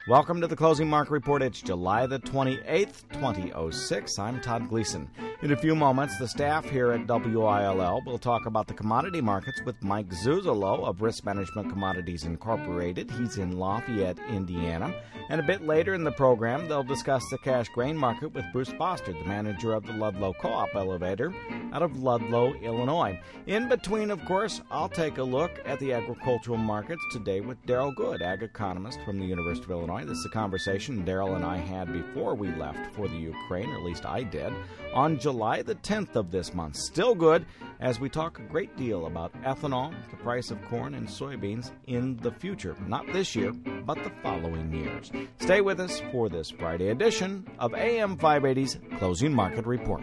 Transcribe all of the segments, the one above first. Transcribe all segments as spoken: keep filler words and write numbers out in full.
Welcome to the Closing Market Report. It's July the twenty-eighth, twenty oh six. I'm Todd Gleason. In a few moments, the staff here at W I L L will talk about the commodity markets with Mike Zuzolo of Risk Management Commodities Incorporated. He's in Lafayette, Indiana. And a bit later in the program, they'll discuss the cash grain market with Bruce Foster, the manager of the Ludlow Co-op Elevator out of Ludlow, Illinois. In between, of course, I'll take a look at the agricultural markets today with Daryl Good, ag economist from the University of Illinois. This is a conversation Daryl and I had before we left for the Ukraine, or at least I did, on July the tenth of this month. Still good as we talk a great deal about ethanol, the price of corn and soybeans in the future. Not this year, but the following years. Stay with us for this Friday edition of A M five eighty's Closing Market Report.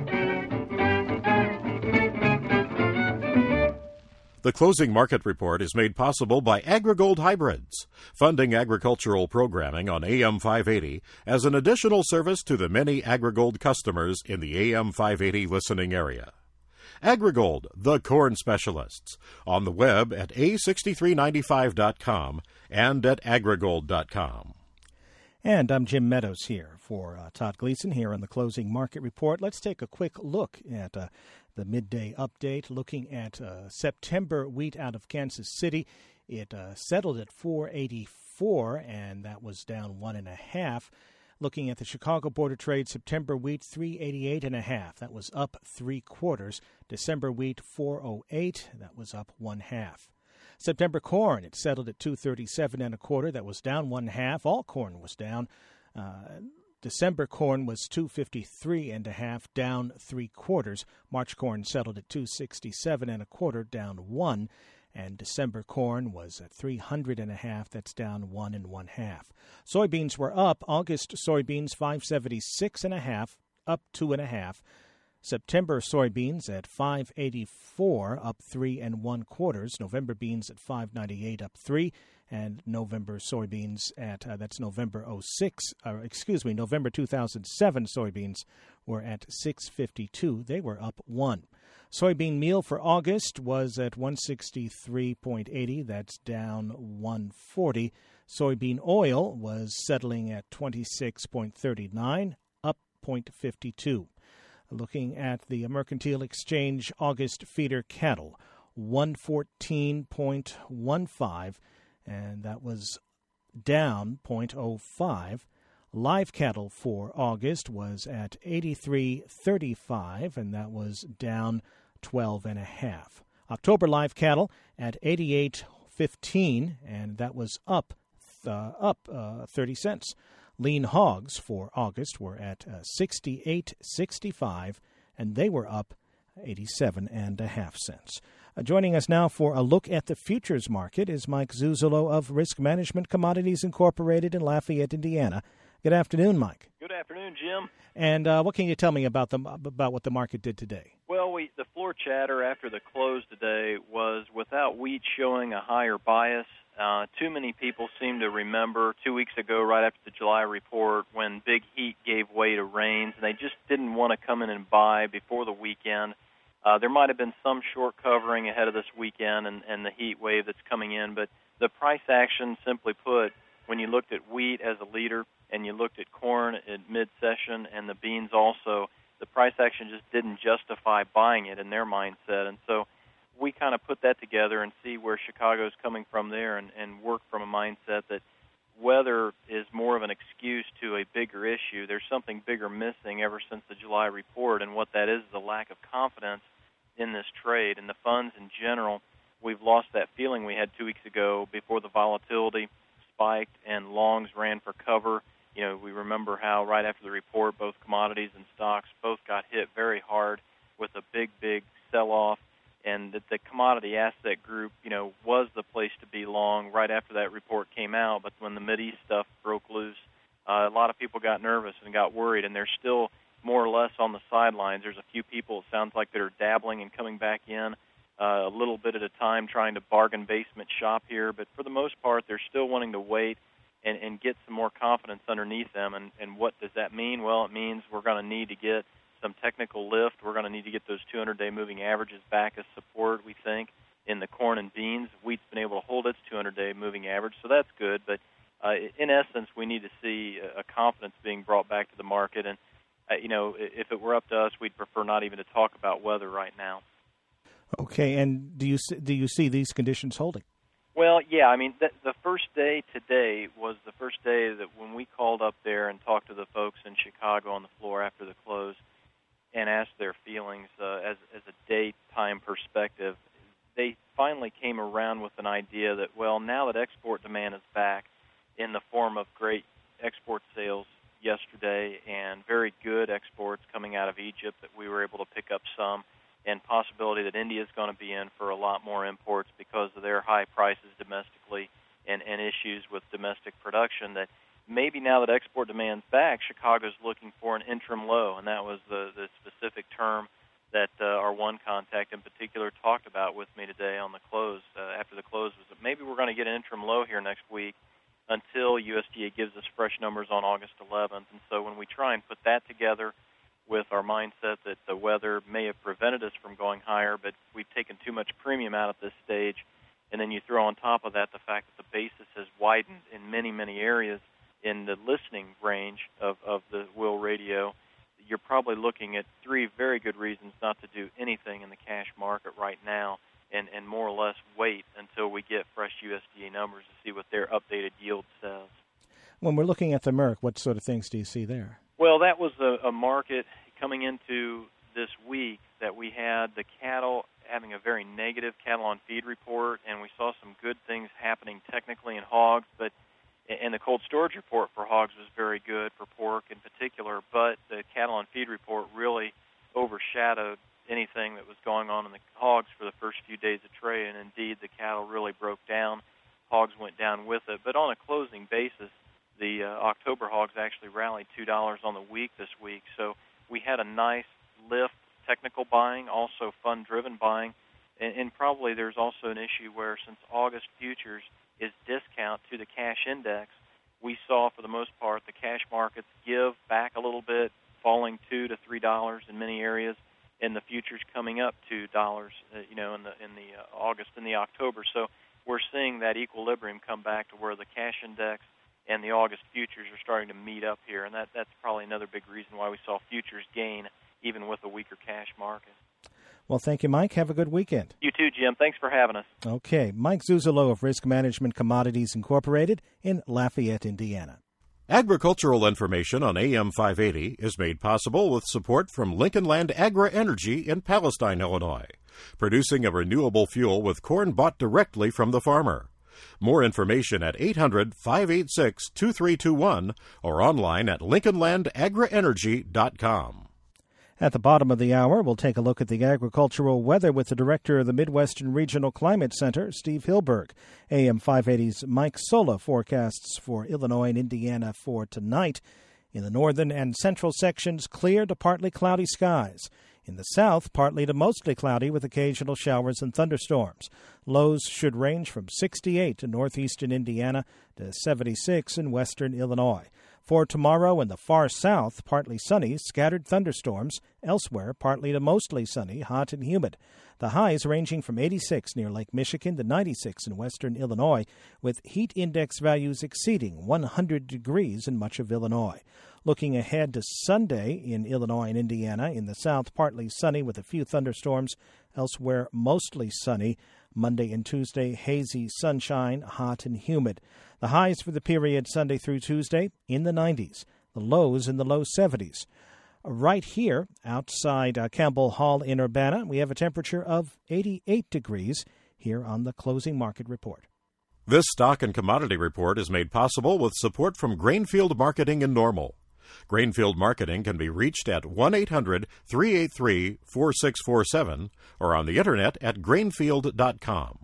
The Closing Market Report is made possible by AgriGold Hybrids, funding agricultural programming on A M five eighty as an additional service to the many AgriGold customers in the A M five eighty listening area. AgriGold, the corn specialists, on the web at A six three nine five dot com and at agrigold dot com. And I'm Jim Meadows here for uh, Todd Gleason here on the Closing Market Report. Let's take a quick look at uh, the midday update, looking at uh, September wheat out of Kansas City. It uh, settled at four eighty-four, and that was down one and a half. Looking at the Chicago Board of Trade, September wheat three eighty-eight and a half. That was up three quarters. December wheat four oh eight. That was up one half. September corn, it settled at two thirty-seven and a quarter. That was down one half. All corn was down. Uh, December corn was two fifty-three and a half, down three quarters. March corn settled at two sixty-seven and a quarter, down one. And December corn was at three hundred and a half. That's down one and one half. Soybeans were up. August soybeans five seventy-six and a half, up two and a half. September soybeans at five eighty-four, up three and one quarters. November beans at five ninety-eight, up three, and November soybeans at uh, that's November oh six. Uh, excuse me, November two thousand seven soybeans were at six fifty-two. They were up one. Soybean meal for August was at one sixty-three eighty. That's down one forty. Soybean oil was settling at twenty-six thirty-nine, up zero point five two. Looking at the Mercantile Exchange August feeder cattle, one fourteen one five, and that was down zero point zero five. Live cattle for August was at eighty-three thirty-five, and that was down twelve and a half. October live cattle at eighty-eight fifteen, and that was up uh, up uh, thirty cents. Lean hogs for August were at uh, sixty-eight sixty-five, and they were up eighty-seven and a half cents. Uh, joining us now for a look at the futures market is Mike Zuzolo of Risk Management Commodities Incorporated in Lafayette, Indiana. Good afternoon, Mike. Good afternoon, Jim. And uh, what can you tell me about the about what the market did today? Well, we the floor chatter after the close today was without wheat showing a higher bias. Uh, too many people seem to remember two weeks ago, right after the July report, when big heat gave way to rains, and they just didn't want to come in and buy before the weekend. Uh, there might have been some short covering ahead of this weekend and, and the heat wave that's coming in, but the price action, simply put, when you looked at wheat as a leader and you looked at corn at mid-session and the beans also, the price action just didn't justify buying it in their mindset. And so we kind of put that together and see where Chicago's coming from there and, and work from a mindset that weather is more of an excuse to a bigger issue. There's something bigger missing ever since the July report, and what that is is a lack of confidence in this trade. And the funds in general, we've lost that feeling we had two weeks ago before the volatility spiked and longs ran for cover. You know, we remember how right after the report, both commodities and stocks both got hit very hard with a big, big sell-off, and that the commodity asset group, you know, was the place to be long right after that report came out. But when the Mideast stuff broke loose, uh, a lot of people got nervous and got worried, and they're still more or less on the sidelines. There's a few people, it sounds like, that are dabbling and coming back in uh, a little bit at a time, trying to bargain basement shop here. But for the most part, they're still wanting to wait and, and get some more confidence underneath them. And, and what does that mean? Well, it means we're going to need to get some technical lift. We're going to need to get those two hundred day moving averages back as support, we think, in the corn and beans. Wheat's been able to hold its two hundred day moving average, so that's good. But uh, in essence, we need to see a confidence being brought back to the market. And, uh, you know, if it were up to us, we'd prefer not even to talk about weather right now. Okay, and do you do you see these conditions holding? Well, yeah, I mean, the, the first day today was the first day that when we called up there and talked to the folks in Chicago on the floor after the close and asked their feelings uh, as, as a daytime perspective, they finally came around with an idea that, well, now that export demand is back in the form of great export sales yesterday and very good exports coming out of Egypt, that we were able to pick up some, and possibility that India is going to be in for a lot more imports because of their high prices domestically and, and issues with domestic production, that maybe now that export demand's back, Chicago's looking for an interim low, and that was the, the specific term that uh, our one contact in particular talked about with me today on the close, uh, after the close, was that maybe we're going to get an interim low here next week until U S D A gives us fresh numbers on August eleventh. And so when we try and put that together with our mindset that the weather may have prevented us from going higher, but we've taken too much premium out at this stage, and then you throw on top of that the fact that the basis has widened in many, many areas in the listening range of, of the Will Radio, you're probably looking at three very good reasons not to do anything in the cash market right now, and, and more or less wait until we get fresh U S D A numbers to see what their updated yield says. When we're looking at the Merc, what sort of things do you see there? Well, that was a, a market coming into this week that we had the cattle having a very negative cattle on feed report, and we saw some good things happening technically in hogs, but and the cold storage report for hogs was very good for pork in particular, but the cattle on feed report really overshadowed anything that was going on in the hogs for the first few days of trade, and indeed the cattle really broke down. Hogs went down with it, but on a closing basis, the uh, October hogs actually rallied two dollars on the week this week. So we had a nice lift, technical buying, also fund-driven buying, and, and probably there's also an issue where since August futures is discount to the cash index, we saw for the most part the cash markets give back a little bit, falling two to three dollars in many areas, and the futures coming up two dollars, uh, you know, in the in the uh, August and the October. So we're seeing that equilibrium come back to where the cash index and the August futures are starting to meet up here, and that, that's probably another big reason why we saw futures gain even with a weaker cash market. Well, thank you, Mike. Have a good weekend. You too, Jim. Thanks for having us. Okay. Mike Zuzolo of Risk Management Commodities Incorporated in Lafayette, Indiana. Agricultural information on A M five eighty is made possible with support from Lincoln Land Agri-Energy in Palestine, Illinois, producing a renewable fuel with corn bought directly from the farmer. More information at eight hundred, five eight six, two three two one or online at lincoln land agri energy dot com. At the bottom of the hour, we'll take a look at the agricultural weather with the director of the Midwestern Regional Climate Center, Steve Hilberg. A M five eighty's Mike Sola forecasts for Illinois and Indiana for tonight. In the northern and central sections, clear to partly cloudy skies. In the south, partly to mostly cloudy with occasional showers and thunderstorms. Lows should range from sixty-eight in northeastern Indiana to seventy-six in western Illinois. For tomorrow in the far south, partly sunny, scattered thunderstorms. Elsewhere, partly to mostly sunny, hot and humid. The highs ranging from eighty-six near Lake Michigan to ninety-six in western Illinois, with heat index values exceeding one hundred degrees in much of Illinois. Looking ahead to Sunday in Illinois and Indiana, in the south, partly sunny with a few thunderstorms. Elsewhere, mostly sunny. Monday and Tuesday, hazy sunshine, hot and humid. The highs for the period Sunday through Tuesday in the nineties. The lows in the low seventies. Right here, outside uh, Campbell Hall in Urbana, we have a temperature of eighty-eight degrees here on the Closing Market Report. This stock and commodity report is made possible with support from Grainfield Marketing in Normal. Grainfield Marketing can be reached at one eight hundred, three eight three, four six four seven or on the internet at grainfield dot com.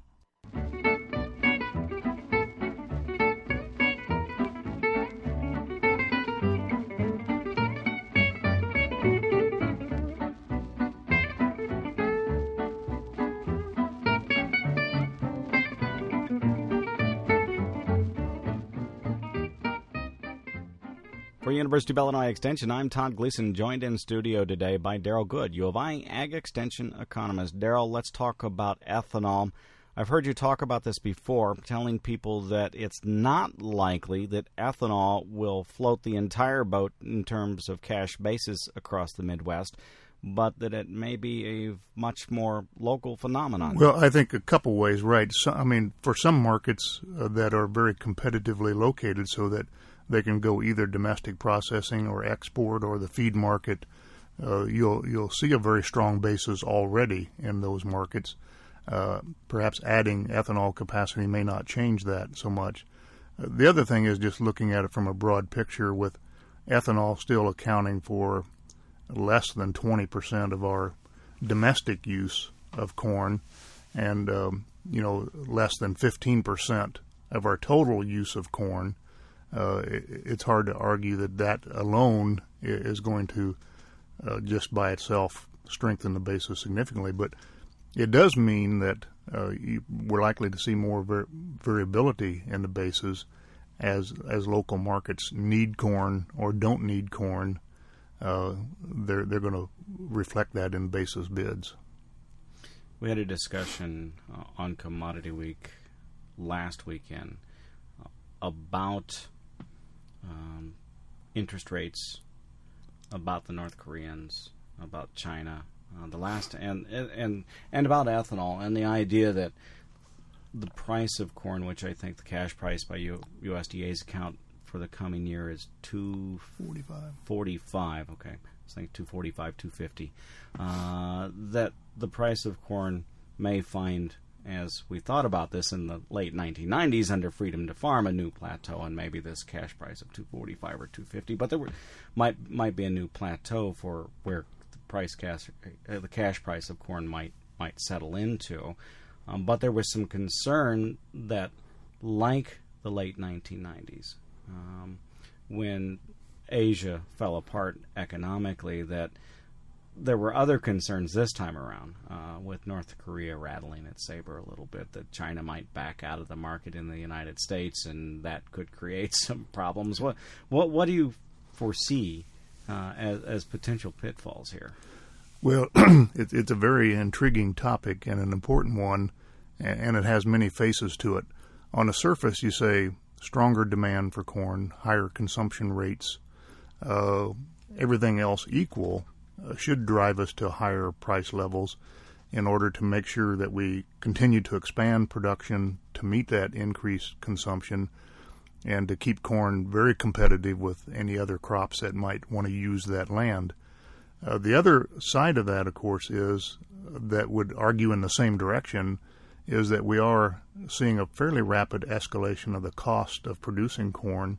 For University of Illinois Extension, I'm Todd Gleason, joined in studio today by Daryl Good, U of I Ag Extension economist. Daryl, let's talk about ethanol. I've heard you talk about this before, telling people that it's not likely that ethanol will float the entire boat in terms of cash basis across the Midwest, but that it may be a much more local phenomenon. Well, I think a couple ways, right? So, I mean, for some markets uh, that are very competitively located so that they can go either domestic processing or export or the feed market, uh, you'll you'll see a very strong basis already in those markets. Uh, perhaps adding ethanol capacity may not change that so much. Uh, the other thing is just looking at it from a broad picture, with ethanol still accounting for less than twenty percent of our domestic use of corn, and um, you know less than fifteen percent of our total use of corn. Uh, it, it's hard to argue that that alone is going to uh, just by itself strengthen the basis significantly. But it does mean that uh, you, we're likely to see more var- variability in the basis as as local markets need corn or don't need corn. Uh, they're they're going to reflect that in basis bids. We had a discussion uh, on Commodity Week last weekend uh, about um, interest rates, about the North Koreans, about China, uh, the last and and and about ethanol, and the idea that the price of corn, which I think the cash price by U- USDA's account for the coming year is two forty-five. Forty-five. Okay, I think two forty-five, two fifty. Uh, that the price of corn may find, as we thought about this in the late nineteen nineties under Freedom to Farm, a new plateau, and maybe this cash price of two forty-five or two fifty. But there were, might might be a new plateau for where the price cash, uh, the cash price of corn might might settle into. Um, but there was some concern that, like the late nineteen nineties. Um, when Asia fell apart economically, that there were other concerns this time around, uh, with North Korea rattling its saber a little bit, that China might back out of the market in the United States, and that could create some problems. What what what do you foresee uh, as, as potential pitfalls here? Well, it, it's a very intriguing topic and an important one, and, and it has many faces to it. On the surface, you say stronger demand for corn, higher consumption rates, uh, everything else equal, uh, should drive us to higher price levels in order to make sure that we continue to expand production to meet that increased consumption and to keep corn very competitive with any other crops that might want to use that land. Uh, the other side of that, of course, is that would argue in the same direction, is that we are seeing a fairly rapid escalation of the cost of producing corn.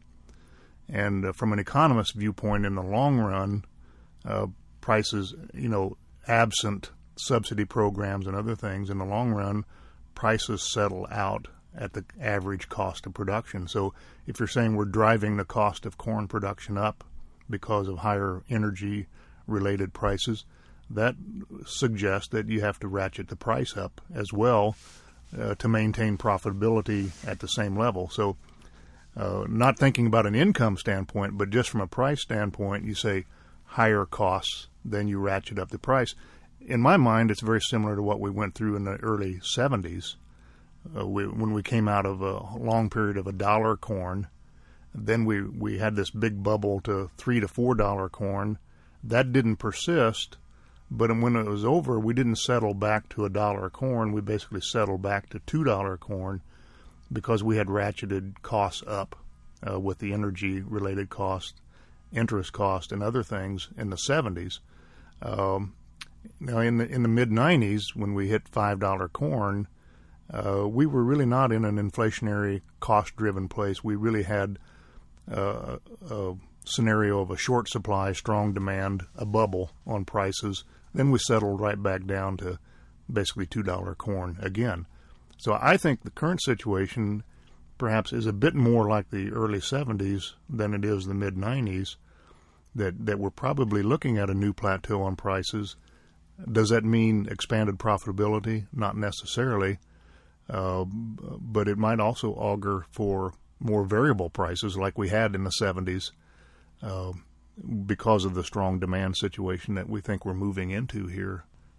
And uh, from an economist's viewpoint, in the long run, uh, prices, you know, absent subsidy programs and other things, in the long run, prices settle out at the average cost of production. So if you're saying we're driving the cost of corn production up because of higher energy-related prices, that suggests that you have to ratchet the price up as well uh, to maintain profitability at the same level. So uh, not thinking about an income standpoint, but just from a price standpoint, you say higher costs, then you ratchet up the price. In my mind, it's very similar to what we went through in the early seventies uh, we, when we came out of a long period of a dollar corn. Then we, we had this big bubble to three to four dollar corn. That didn't persist. But when it was over, we didn't settle back to a dollar corn. We basically settled back to two dollar corn because we had ratcheted costs up uh, with the energy-related cost, interest cost, and other things in the seventies. Um, now, in the in the mid nineties, when we hit five dollar corn, uh, we were really not in an inflationary, cost-driven place. We really had uh, a scenario of a short supply, strong demand, a bubble on prices. Then we settled right back down to basically two dollar corn again. So I think the current situation perhaps is a bit more like the early seventies than it is the mid nineties, that, that we're probably looking at a new plateau on prices. Does that mean expanded profitability? Not necessarily, uh, but it might also augur for more variable prices like we had in the seventies. Uh, because of the strong demand situation that we think we're moving into here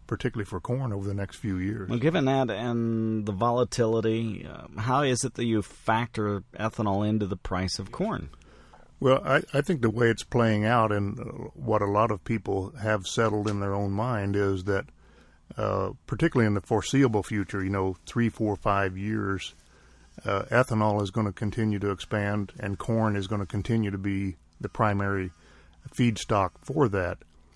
particularly for corn, over the next few years. Well, given that and the volatility, uh, how is it that you factor ethanol into the price of corn? Well, I, I think the way it's playing out, and what a lot of people have settled in their own mind, is that uh, particularly in the foreseeable future, you know, three, four, five years, uh, ethanol is going to continue to expand, and corn is going to continue to be the primary feedstock for that.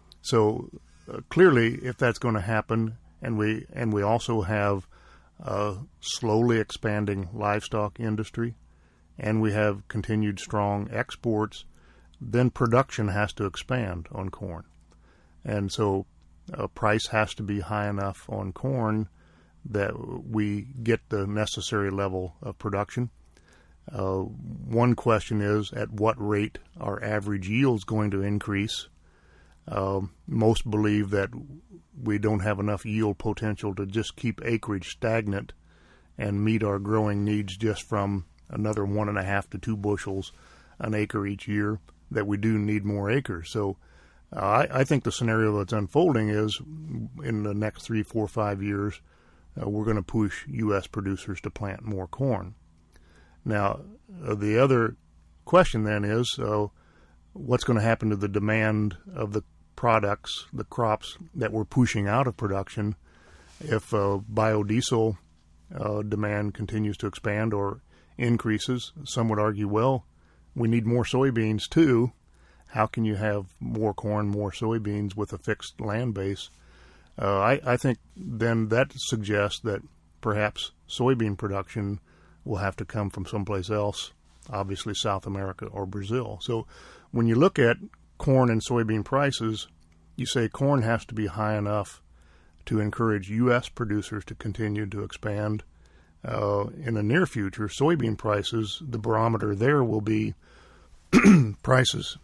So uh, clearly, if that's going to happen, and we and we also have a slowly expanding livestock industry, and we have continued strong exports, then production has to expand on corn. And so a price has to be high enough on corn that we get the necessary level of production. Uh, one question is, at what rate are average yields going to increase? Uh, most believe that we don't have enough yield potential to just keep acreage stagnant and meet our growing needs just from another one and a half to two bushels an acre each year, that we do need more acres. So uh, I, I think the scenario that's unfolding is in the next three, four, five years, uh, we're going to push U S producers to plant more corn. Now, uh, the other question then is, uh, what's going to happen to the demand of the products, the crops that we're pushing out of production, if uh, biodiesel uh, demand continues to expand or increases? Some would argue, well, we need more soybeans too. How can you have more corn, more soybeans with a fixed land base? Uh, I, I think then that suggests that perhaps soybean production will have to come from someplace else, obviously South America or Brazil. So when you look at corn and soybean prices, you say corn has to be high enough to encourage U S producers to continue to expand. Uh, in the near future, soybean prices, the barometer there will be prices.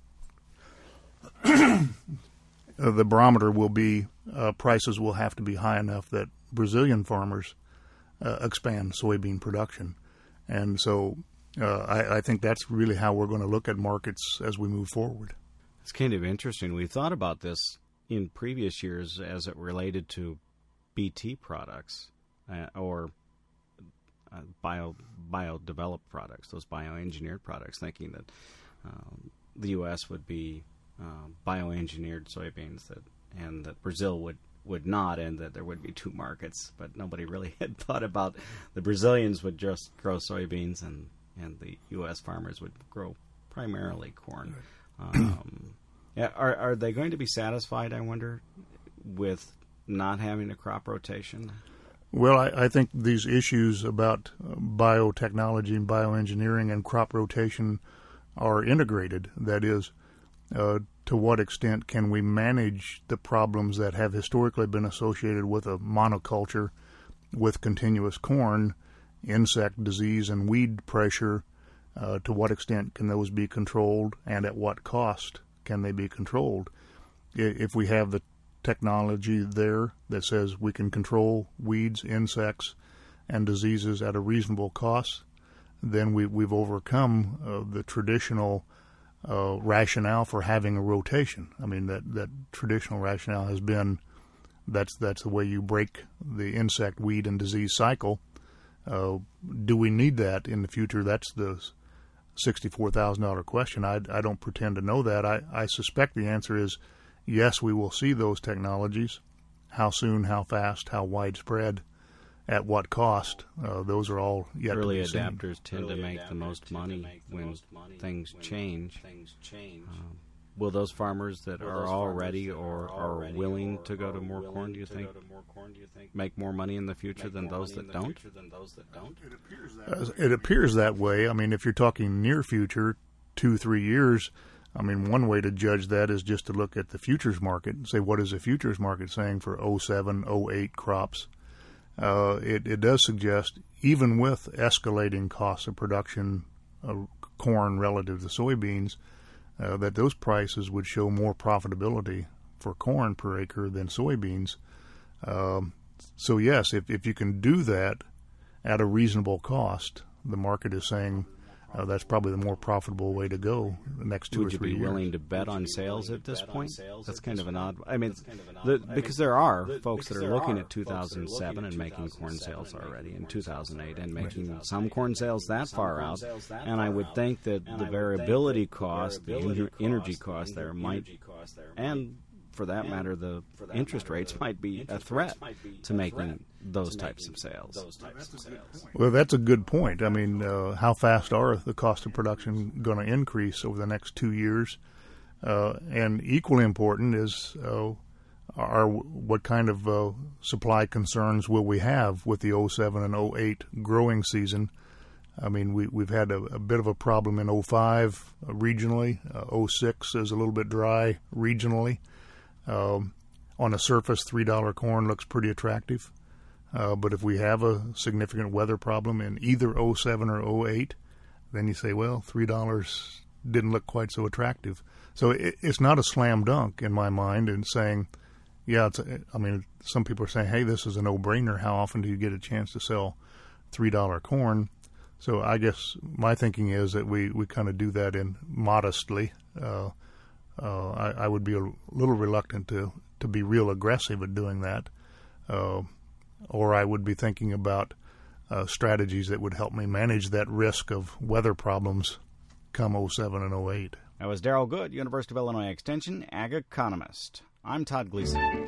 uh, the barometer will be uh, prices will have to be high enough that Brazilian farmers uh, expand soybean production. And so uh, I, I think that's really how we're going to look at markets as we move forward. It's kind of interesting. We thought about this in previous years as it related to B T products uh, or uh, bio bio developed products, those bioengineered products, thinking that um, the U S would be uh, bioengineered soybeans, that and that Brazil would, would not, and that there would be two markets. But nobody really had thought about the Brazilians would just grow soybeans and, and the U S farmers would grow primarily corn. Um, yeah, are are they going to be satisfied, I wonder, with not having a crop rotation? Well, I, I think these issues about biotechnology and bioengineering and crop rotation are integrated. That is, uh, to what extent can we manage the problems that have historically been associated with a monoculture with continuous corn, insect disease and weed pressure? Uh, to what extent can those be controlled, and at what cost can they be controlled? If we have the technology there that says we can control weeds, insects, and diseases at a reasonable cost, then we, we've overcome uh, the traditional uh, rationale for having a rotation. I mean, that, that traditional rationale has been that's that's the way you break the insect, weed, and disease cycle. Uh, do we need that in the future? That's the sixty-four thousand dollars question. I, I don't pretend to know that. I, I suspect the answer is yes, we will see those technologies. How soon, how fast, how widespread, at what cost, uh, those are all yet Early to be seen. adapters tend Early to make the most money when things when change. Things change. Um, will those farmers that will are already or are willing to go to more corn, do you think, make more money in the future than those that don't? Uh, it appears that way. I mean, if you're talking near future, two, three years, I mean, one way to judge that is just to look at the futures market and say, what is the futures market saying for oh seven, oh eight crops? Uh, it, it does suggest, even with escalating costs of production of corn relative to soybeans, uh, that those prices would show more profitability for corn per acre than soybeans. Um, so yes, if, if you can do that at a reasonable cost, the market is saying uh, that's probably the more profitable way to go the next two Would or you three be years. willing to bet on sales at this point? That's kind of an odd. I mean, the, because there are folks that are looking at two thousand seven and making corn sales already, in two thousand eight, and making some corn sales that far out. And I would think that the variability cost, the en- energy cost there might, and for that matter, the interest rates might be a threat to making those types of sales. Well, that's a good point. I mean, uh, how fast are the cost of production going to increase over the next two years? Uh, and equally important is uh, are what kind of uh, supply concerns will we have with the oh seven and oh eight growing season? I mean, we, we've had a, a bit of a problem in oh five uh, regionally. Uh, oh six is a little bit dry regionally. Um, on the surface, three dollar corn looks pretty attractive. Uh, but if we have a significant weather problem in either oh seven or oh eight, then you say, well, three dollars didn't look quite so attractive. So it, it's not a slam dunk in my mind in saying, yeah, it's a, I mean, some people are saying, hey, this is a no-brainer. How often do you get a chance to sell three dollar corn? So I guess my thinking is that we, we kind of do that in modestly. Uh, uh, I, I would be a little reluctant to, to be real aggressive at doing that. Uh, or I would be thinking about uh, strategies that would help me manage that risk of weather problems come oh seven and oh eight. That was Darrell Good, University of Illinois Extension ag economist. I'm Todd Gleason.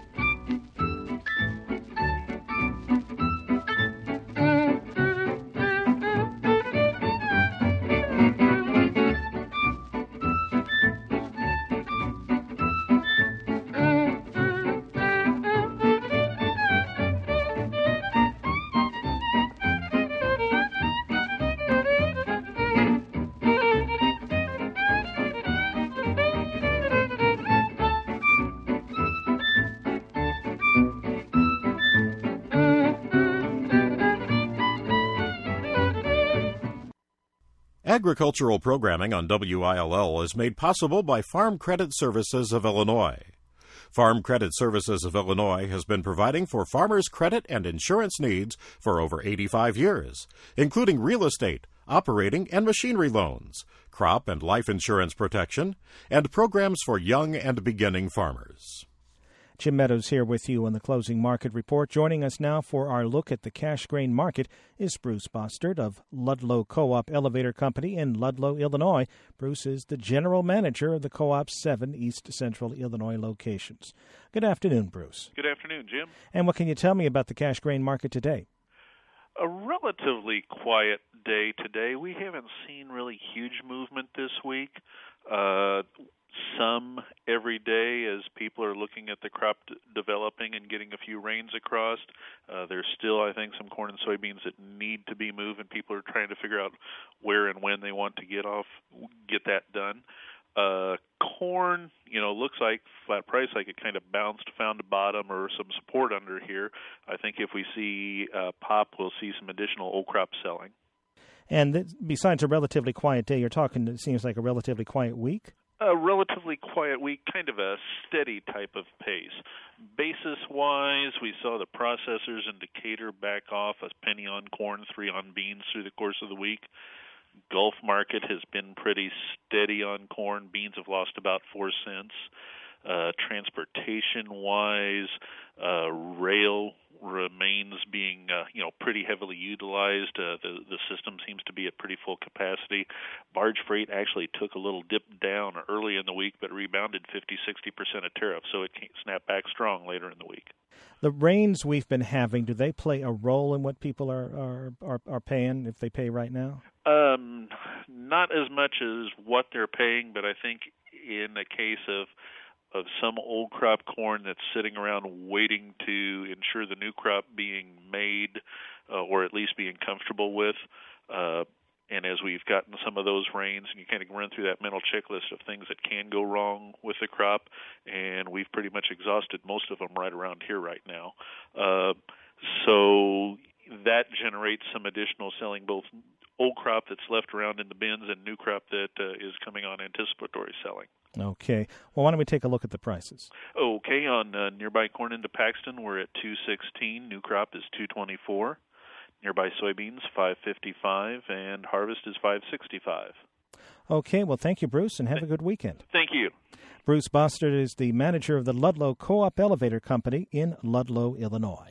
Agricultural programming on W I L L is made possible by Farm Credit Services of Illinois. Farm Credit Services of Illinois has been providing for farmers' credit and insurance needs for over eighty-five years, including real estate, operating and machinery loans, crop and life insurance protection, and programs for young and beginning farmers. Jim Meadows here with you on the Closing Market Report. Joining us now for our look at the cash grain market is Bruce Bostard of Ludlow Co-op Elevator Company in Ludlow, Illinois. Bruce is the general manager of the Co-op's seven East Central Illinois locations. Good afternoon, Bruce. Good afternoon, Jim. And what can you tell me about the cash grain market today? A relatively quiet day today. We haven't seen really huge movement this week. Uh, some every day as people are looking at the crop d- developing and getting a few rains across. Uh, there's still, I think, some corn and soybeans that need to be moved, and people are trying to figure out where and when they want to get off, get that done. Uh, corn, you know, looks like flat price, like it kind of bounced, found a bottom or some support under here. I think if we see uh, pop, we'll see some additional old crop selling. And th- besides a relatively quiet day, you're talking, it seems like a relatively quiet week? A relatively quiet week, kind of a steady type of pace. Basis-wise, we saw the processors in Decatur back off a penny on corn, three on beans through the course of the week. Gulf market has been pretty steady on corn. Beans have lost about four cents. Uh, transportation-wise, uh, rail remains being, uh, you know, pretty heavily utilized. Uh, the the system seems to be at pretty full capacity. Barge freight actually took a little dip down early in the week, but rebounded fifty, sixty percent of tariff, so it can't snap back strong later in the week. The rains we've been having, do they play a role in what people are are, are, are paying, if they pay right now? Um, not as much as what they're paying, but I think in the case of of some old crop corn that's sitting around waiting to ensure the new crop being made uh, or at least being comfortable with. Uh, and as we've gotten some of those rains, and you kind of run through that mental checklist of things that can go wrong with the crop, and we've pretty much exhausted most of them right around here right now. Uh, so that generates some additional selling, both old crop that's left around in the bins and new crop that uh, is coming on anticipatory selling. Okay. Well, why don't we take a look at the prices? Okay, on uh, nearby corn into Paxton, we're at two sixteen. New crop is two twenty-four. Nearby soybeans five fifty-five, and harvest is five sixty-five. Okay, well, thank you, Bruce, and have a good weekend. Thank you. Bruce Bostard is the manager of the Ludlow Co-op Elevator Company in Ludlow, Illinois.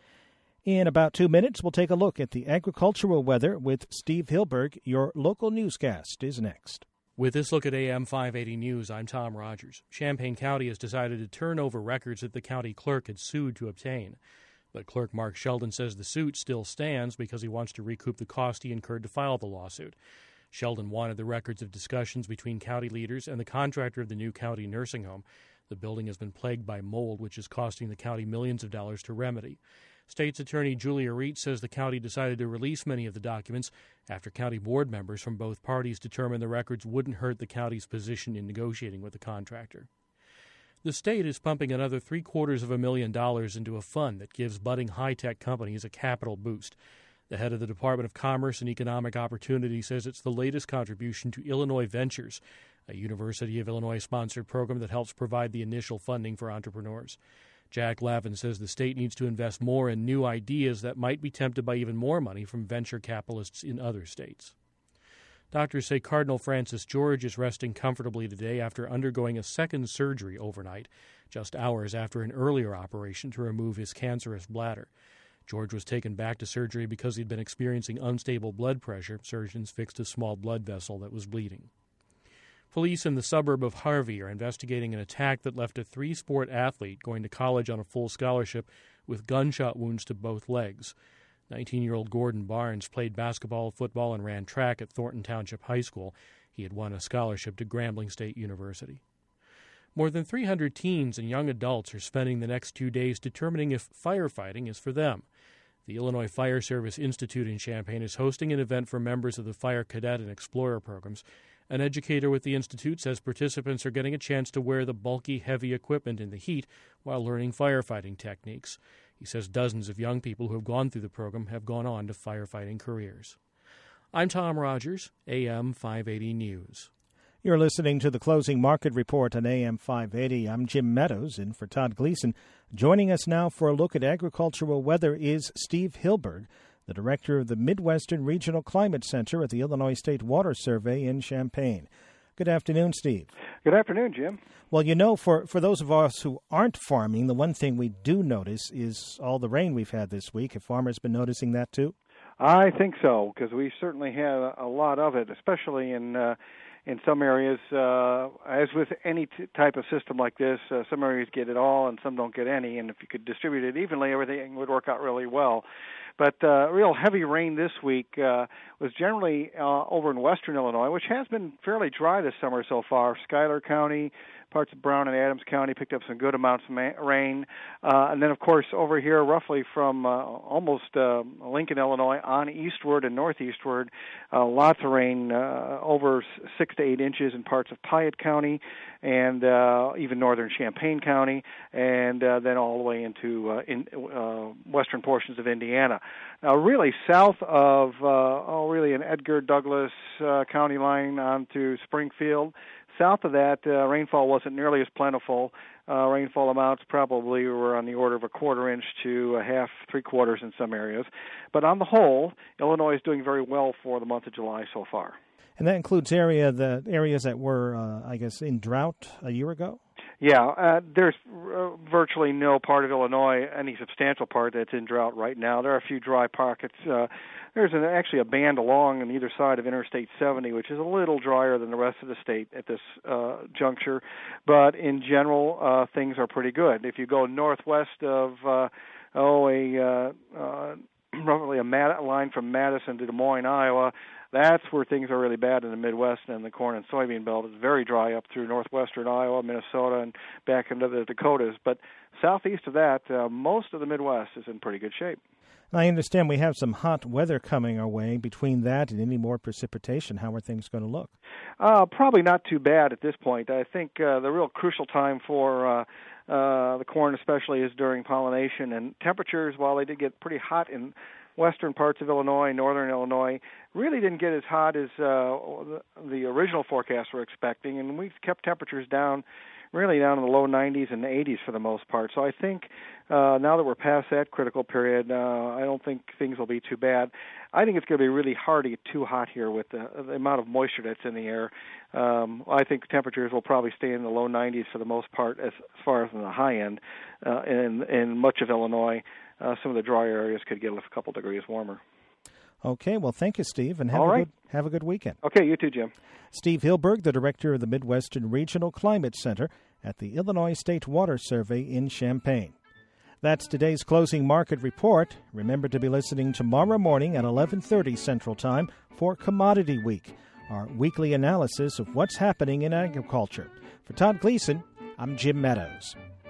In about two minutes, we'll take a look at the agricultural weather with Steve Hilberg. Your local newscast is next. With this look at A M five eighty News, I'm Tom Rogers. Champaign County has decided to turn over records that the county clerk had sued to obtain. But Clerk Mark Sheldon says the suit still stands because he wants to recoup the cost he incurred to file the lawsuit. Sheldon wanted the records of discussions between county leaders and the contractor of the new county nursing home. The building has been plagued by mold, which is costing the county millions of dollars to remedy. State's Attorney Julia Reitz says the county decided to release many of the documents after county board members from both parties determined the records wouldn't hurt the county's position in negotiating with the contractor. The state is pumping another three-quarters of a million dollars into a fund that gives budding high-tech companies a capital boost. The head of the Department of Commerce and Economic Opportunity says it's the latest contribution to Illinois Ventures, a University of Illinois-sponsored program that helps provide the initial funding for entrepreneurs. Jack Lavin says the state needs to invest more in new ideas that might be tempted by even more money from venture capitalists in other states. Doctors say Cardinal Francis George is resting comfortably today after undergoing a second surgery overnight, just hours after an earlier operation to remove his cancerous bladder. George was taken back to surgery because he'd been experiencing unstable blood pressure. Surgeons fixed a small blood vessel that was bleeding. Police in the suburb of Harvey are investigating an attack that left a three-sport athlete going to college on a full scholarship with gunshot wounds to both legs. nineteen-year-old Gordon Barnes played basketball, football, and ran track at Thornton Township High School. He had won a scholarship to Grambling State University. More than three hundred teens and young adults are spending the next two days determining if firefighting is for them. The Illinois Fire Service Institute in Champaign is hosting an event for members of the Fire Cadet and Explorer programs. An educator with the Institute says participants are getting a chance to wear the bulky, heavy equipment in the heat while learning firefighting techniques. He says dozens of young people who have gone through the program have gone on to firefighting careers. I'm Tom Rogers, A M five eighty News. You're listening to the Closing Market Report on A M five eighty. I'm Jim Meadows, in for Todd Gleason. Joining us now for a look at agricultural weather is Steve Hilberg, the director of the Midwestern Regional Climate Center at the Illinois State Water Survey in Champaign. Good afternoon, Steve. Good afternoon, Jim. Well, you know, for, for those of us who aren't farming, the one thing we do notice is all the rain we've had this week. Have farmers been noticing that too? I think so, because we certainly had a lot of it, especially in uh, in some areas. Uh, as with any t- type of system like this, uh, some areas get it all and some don't get any, and if you could distribute it evenly, everything would work out really well. But uh, real heavy rain this week uh, was generally uh, over in western Illinois, which has been fairly dry this summer so far. Schuyler County, parts of Brown and Adams County picked up some good amounts of ma- rain. Uh, and then, of course, over here, roughly from uh, almost uh, Lincoln, Illinois, on eastward and northeastward, uh, lots of rain, uh, over six to eight inches in parts of Piatt County and uh, even northern Champaign County, and uh, then all the way into uh, in, uh, western portions of Indiana. Now, really south of, uh, oh, really an Edgar Douglas uh, county line onto Springfield, south of that, uh, rainfall wasn't nearly as plentiful. Uh, rainfall amounts probably were on the order of a quarter inch to a half, three quarters in some areas. But on the whole, Illinois is doing very well for the month of July so far. And that includes area the areas that were, uh, I guess, in drought a year ago? Yeah, uh, there's uh, virtually no part of Illinois, any substantial part, that's in drought right now. There are a few dry pockets. Uh, there's an, actually a band along on either side of Interstate seventy, which is a little drier than the rest of the state at this uh, juncture. But in general, uh, things are pretty good. If you go northwest of, uh, oh, a uh, uh, roughly a mat- line from Madison to Des Moines, Iowa, that's where things are really bad in the Midwest, and the corn and soybean belt is very dry up through northwestern Iowa, Minnesota, and back into the Dakotas. But southeast of that, uh, most of the Midwest is in pretty good shape. I understand we have some hot weather coming our way. Between that and any more precipitation, how are things going to look? Uh, probably not too bad at this point. I think uh, the real crucial time for uh, uh, the corn especially is during pollination, and temperatures, while they did get pretty hot in western parts of Illinois, northern Illinois, really didn't get as hot as uh, the original forecasts were expecting, and we kept temperatures down, really down in the low nineties and eighties for the most part. So I think uh, now that we're past that critical period, uh, I don't think things will be too bad. I think it's going to be really hard to get too hot here with the, the amount of moisture that's in the air. Um, I think temperatures will probably stay in the low nineties for the most part as, as far as in the high end. Uh, in, in much of Illinois, uh, some of the drier areas could get a couple degrees warmer. Okay, well, thank you, Steve, and have, All a, right. good, have a good weekend. Okay, you too, Jim. Steve Hilberg, the director of the Midwestern Regional Climate Center at the Illinois State Water Survey in Champaign. That's today's closing market report. Remember to be listening tomorrow morning at eleven thirty Central Time for Commodity Week, our weekly analysis of what's happening in agriculture. For Todd Gleason, I'm Jim Meadows.